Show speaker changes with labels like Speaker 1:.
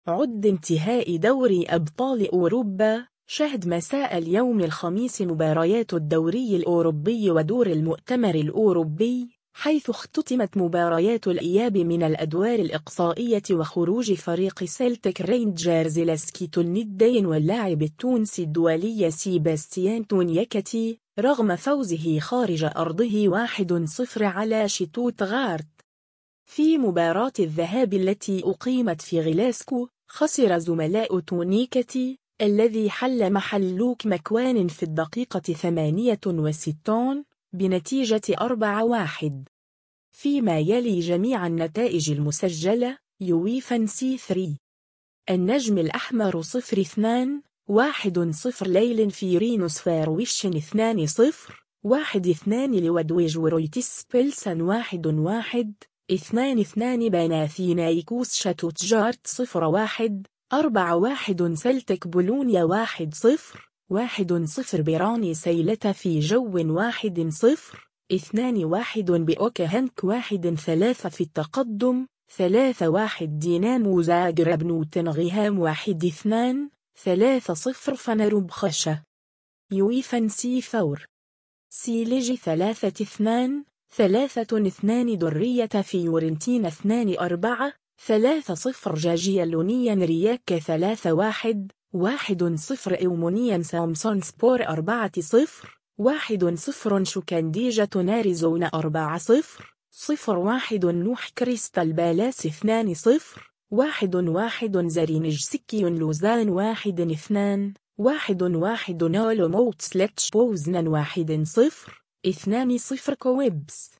Speaker 1: عد انتهاء دوري أبطال أوروبا. شهد مساء اليوم الخميس مباريات الدوري الأوروبي ودور المؤتمر الأوروبي، حيث اختتمت مباريات الإياب من الأدوار الإقصائية وخروج فريق سيلتيك رينجرز لسكيتو الندين واللاعب التونسي الدولي سيباستيان تونيكتي، رغم فوزه خارج أرضه 1-0 على شتوتغارت. في مباراة الذهاب التي أقيمت في غلاسكو، خسر زملاء تونيكتي الذي حل محل لوك مكوان في الدقيقة 68 بنتيجة 4-1. فيما يلي جميع النتائج المسجلة: يويفا C3 النجم الأحمر 0-2 1-0 ليل فيرينوس فارويشن 2-0 1-2 لودويج ورويتس بيلسن 1-1 2-2 بناثينايكوس شتوتجارت 0-1 4-1 سلتك بولونيا 1-0 1-0 بيراني سيلتا في جو 1-0 2-1 بأوكهنك 1-3 في التقدم 3-1 دينامو زاغرب نوتنغهام 1-2 3-0 فنربخشة. يويفا C4 سيليجي 3-2 3-2 درية فيورنتينا 2-4 3-0 جاجيا لونيا رياك 3-1 1-0 إومونيا سامسون سبور 4-0 1-0 شوكانديجة ناريزونا 4-0 0-1 نوح كريستال بالاس 2-0 1-1 زرينج سكيون لوزان 1-2 1-1 نولو موتسلتش بوزنان 1-0 2-0 كويبس